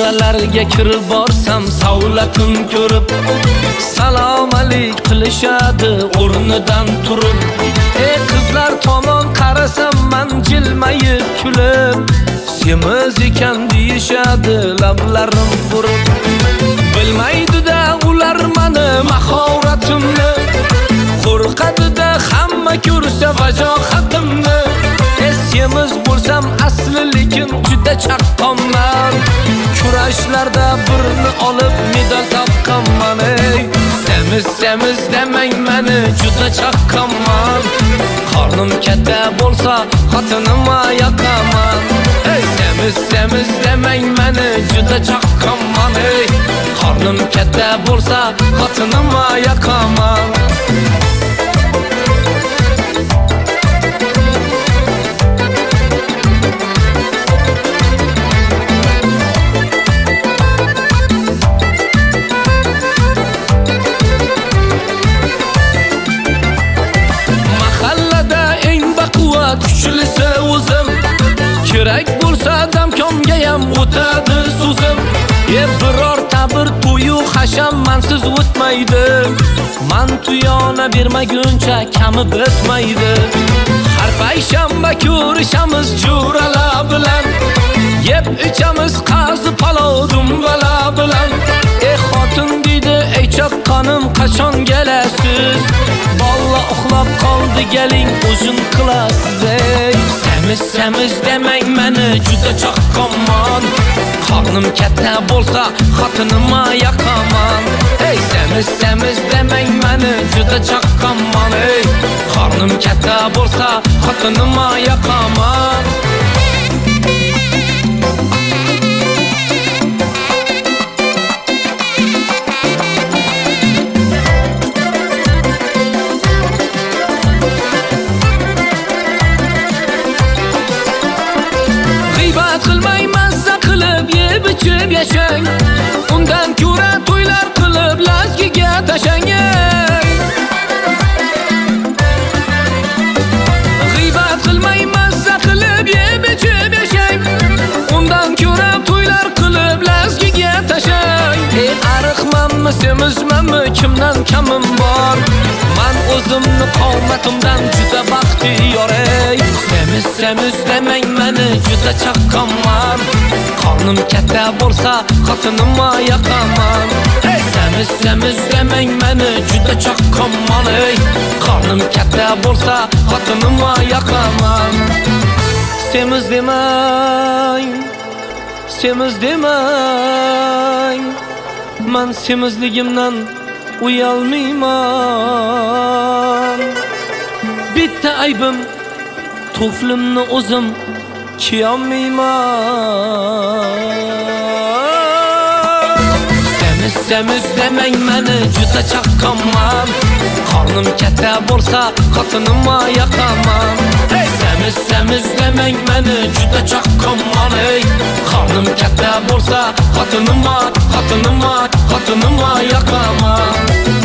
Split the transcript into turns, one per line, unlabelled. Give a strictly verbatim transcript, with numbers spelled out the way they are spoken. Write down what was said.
Jo'ralarga kirib borsam savlatim ko'rib, salom alik qilishadi o'rnidan turib. Ey qizlar tomon qarasam men jilmayib kulib, semiz ekan deyishadi lablarim qurib. Bilmaydi-da ular meni mahoratimni, qo'rqadi-da hamma ko'rsa vajohatimni. Semiz bo'lsam asli lekin juda chaqqonman, kurashlarda birini olib medal topganman. Ey semiz semiz demang meni juda chaqqonman, qornim katta bo'lsa xotinimga yoqaman. Ey semiz semiz demang meni juda chaqqonman, ey qornim katta bo'lsa xotinimga yoqaman. Kuchlisi o'zim, kerak bo'lsa damkomga ham o'tadi so'zim. E birorta bir to'yu hasham mensiz o'tmaydi, men tuyona bermaguncha kami bitmaydi. Har payshanba ko'rishamiz jo'ralar bilan, yeb ichamiz qazi palov dumbalar bilan. E xotin deydi ey chaqqanim qachon kelasiz, bolla uxlab qoldi geling o'zin qilasiz. Ey semiz semiz demang meni juda chaqqonman, qornim katta bo'lsa xotinimga yoqaman. Ey semiz semiz demang meni juda chaqqonman, ey qornim katta bo'lsa xotinimga yoqaman. Ichib yashang, undan ko'ra to'ylar qilib lazgiga tashang. G'iybat qilmay mazza qilib yeb ichib yashang, undan ko'ra to'ylar qilib lazgiga tashang. Ey ariqmanmi semizmanmi kimdan kamim bor, men o'zimni qomatimdan juda baxtiyor. Ey semiz semiz demang meni juda chaqqonman, qornim katta bo'lsa xotinimga yoqaman. Ey semiz semiz demang meni juda chaqqonman, ey qornim katta bo'lsa xotinimga yoqaman. Semiz demang, semiz demang, men semizligimdan uyalmayman. Bitta aybim, tuflimni o'zim kiyolmayman. Semiz semiz demang meni juda chaqqonman, qornim katta bo'lsa xotinimga yoqaman. Ey semiz semiz demang meni juda chaqqonman, ey qornim katta bo'lsa xotinimga xotinimga xotinimga yoqaman.